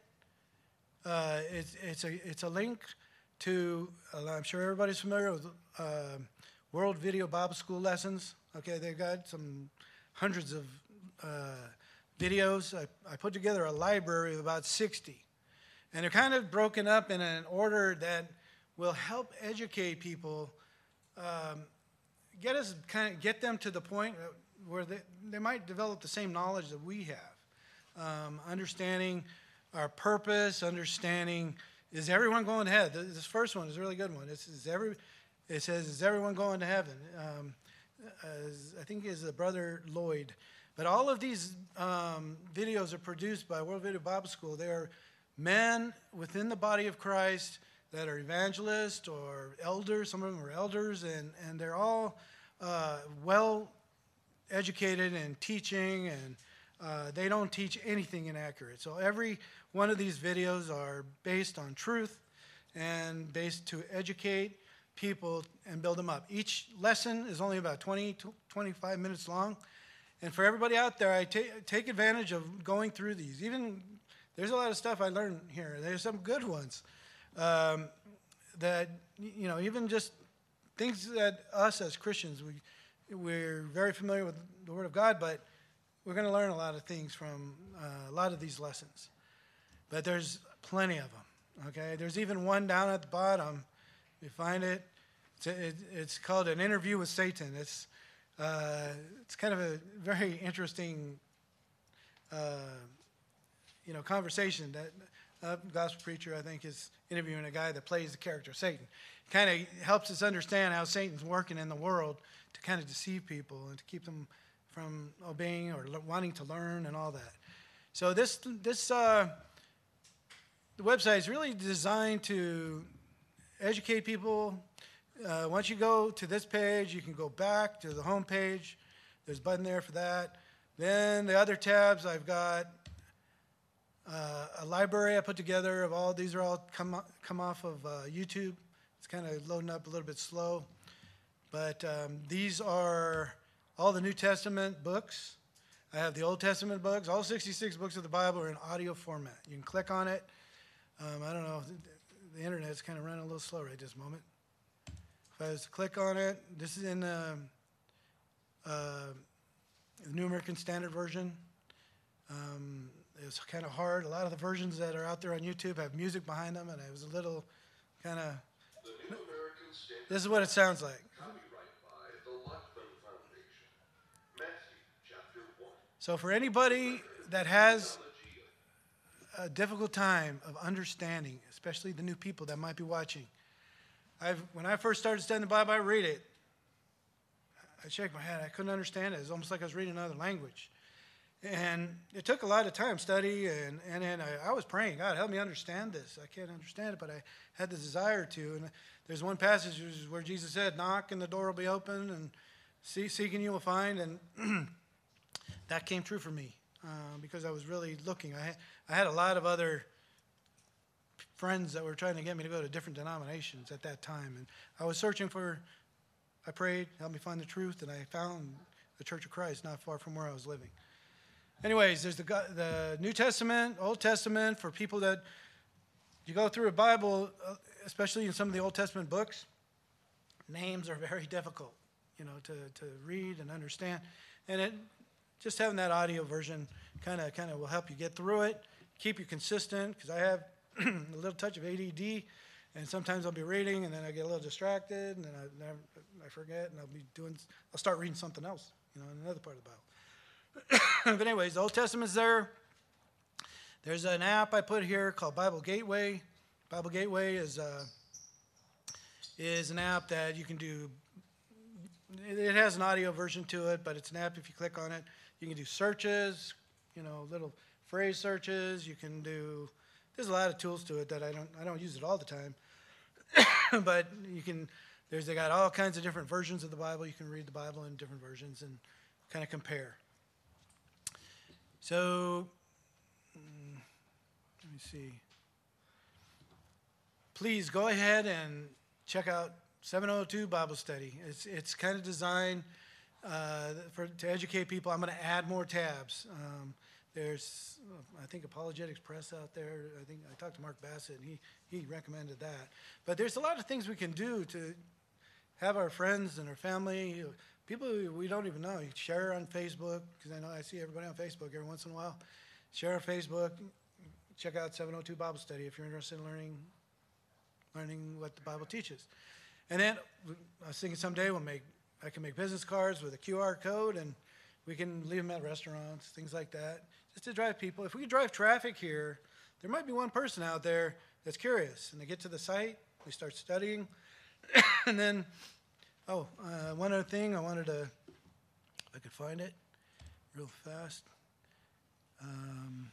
Uh, it's, it's, a, it's a link to, uh, I'm sure everybody's familiar with uh, World Video Bible School Lessons. Okay, they've got some hundreds of uh, videos. I, I put together a library of about sixty. And they're kind of broken up in an order that will help educate people, um, get us kind of get them to the point where they, they might develop the same knowledge that we have. Um, understanding our purpose, understanding, is everyone going to heaven? This first one is a really good one. It's, is every, it says, is everyone going to heaven? Um, as, I think is a brother Lloyd. But all of these um, videos are produced by World Video Bible School. They are men within the body of Christ that are evangelists or elders. Some of them are elders, and, and they're all uh, well educated in teaching, and uh, they don't teach anything inaccurate. So every one of these videos are based on truth and based to educate people and build them up. Each lesson is only about twenty to twenty-five minutes long. And for everybody out there, I take take advantage of going through these. Even there's a lot of stuff I learned here. There's some good ones um, that, you know, even just things that us as Christians, we, we're very familiar with the Word of God, but we're going to learn a lot of things from uh, a lot of these lessons. But there's plenty of them, okay? There's even one down at the bottom. You find it. It's, it, it's called An Interview with Satan. It's uh, it's kind of a very interesting, uh, you know, conversation that a gospel preacher, I think, is interviewing a guy that plays the character Satan. Kind of helps us understand how Satan's working in the world to kind of deceive people and to keep them from obeying or le- wanting to learn and all that. So this this uh, the website is really designed to educate people. Uh, once you go to this page, you can go back to the home page. There's a button there for that. Then the other tabs, I've got uh, a library I put together of all, these are all come, come off of uh, YouTube. It's kind of loading up a little bit slow. But um, these are all the New Testament books. I have the Old Testament books. All sixty-six books of the Bible are in audio format. You can click on it. Um, I don't know, the, the internet's kind of running a little slow right this moment. If I was to click on it, this is in the, uh, the New American Standard Version. Um, it was kind of hard. A lot of the versions that are out there on YouTube have music behind them, and it was a little kind of, this is what it sounds like. So for anybody that has a difficult time of understanding, especially the new people that might be watching, I've, when I first started studying the Bible, I read it. I shake my head. I couldn't understand it. It was almost like I was reading another language. And it took a lot of time, study, and, and then I, I was praying, God, help me understand this. I can't understand it, but I had the desire to. And there's one passage where Jesus said, knock and the door will be open, and seek, seek and you will find. And that came true for me uh, because I was really looking. I had, I had a lot of other friends that were trying to get me to go to different denominations at that time. And I was searching for, I prayed, help me find the truth, and I found the Church of Christ not far from where I was living. Anyways, there's the, the New Testament, Old Testament, for people that, you go through a Bible, especially in some of the Old Testament books, names are very difficult, you know, to, to read and understand. And it, just having that audio version kind of kind of will help you get through it, keep you consistent, because I have a little touch of A D D, and sometimes I'll be reading, and then I get a little distracted, and then I, I forget, and I'll be doing, I'll start reading something else, you know, in another part of the Bible. But anyways, the Old Testament's there. There's an app I put here called Bible Gateway. Bible Gateway is uh, is an app that you can do. It has an audio version to it, but it's an app. If you click on it, you can do searches, you know, little phrase searches. You can do. There's a lot of tools to it that I don't. I don't use it all the time, but you can. There's they got all kinds of different versions of the Bible. You can read the Bible in different versions and kind of compare. So, let me see. Please go ahead and check out seven oh two Bible Study. It's it's kind of designed uh, for to educate people. I'm going to add more tabs. Um, there's, I think, Apologetics Press out there. I think I talked to Mark Bassett, and he he recommended that. But there's a lot of things we can do to have our friends and our family, people we don't even know, you share on Facebook, because I know I see everybody on Facebook every once in a while. Share on Facebook. Check out seven oh two Bible Study if you're interested in learning learning what the Bible teaches. And then I was thinking someday we'll make I can make business cards with a Q R code, and we can leave them at restaurants, things like that, just to drive people. If we could drive traffic here, there might be one person out there that's curious, and they get to the site, they start studying, and then, oh, uh, one other thing I wanted to, if I could find it real fast. Um,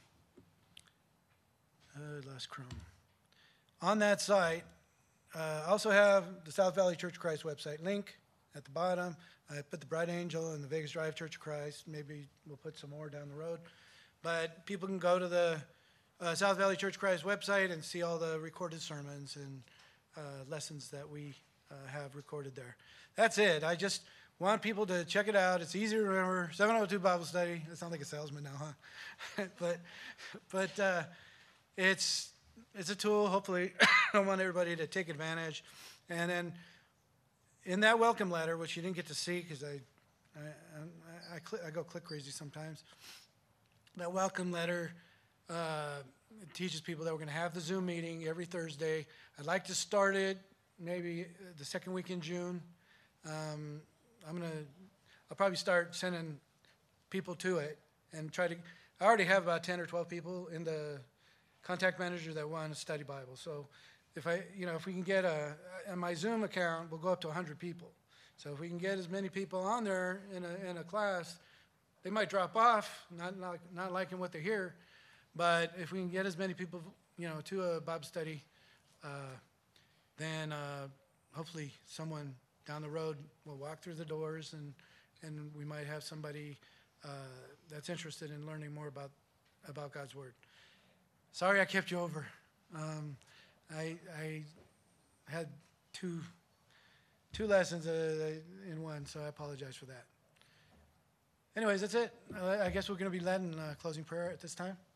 uh, last Chrome. On that site, uh, I also have the South Valley Church of Christ website link at the bottom. I put the Bright Angel and the Vegas Drive Church of Christ. Maybe we'll put some more down the road. But people can go to the uh, South Valley Church of Christ website and see all the recorded sermons and uh, lessons that we uh, have recorded there. That's it. I just want people to check it out. It's easy to remember. seven oh two Bible Study. I sound like a salesman now, huh? but but uh, it's it's a tool. Hopefully, I want everybody to take advantage. And then in that welcome letter, which you didn't get to see because I I, I, I, cl- I go click crazy sometimes, that welcome letter uh, teaches people that we're going to have the Zoom meeting every Thursday. I'd like to start it maybe the second week in June. Um, I'm gonna, I'll probably start sending people to it and try to, I already have about ten or twelve people in the contact manager that want to study Bible. So if I, you know, if we can get a, on my Zoom account, we'll go up to one hundred people. So if we can get as many people on there in a, in a class, they might drop off, not, not, not liking what they hear, but if we can get as many people, you know, to a Bible study, uh, then uh, hopefully someone down the road will walk through the doors, and, and we might have somebody uh, that's interested in learning more about, about God's Word. Sorry I kept you over. Um, I, I had two, two lessons uh, in one, so I apologize for that. Anyways, that's it. Uh, I guess we're going to be led in uh, closing prayer at this time.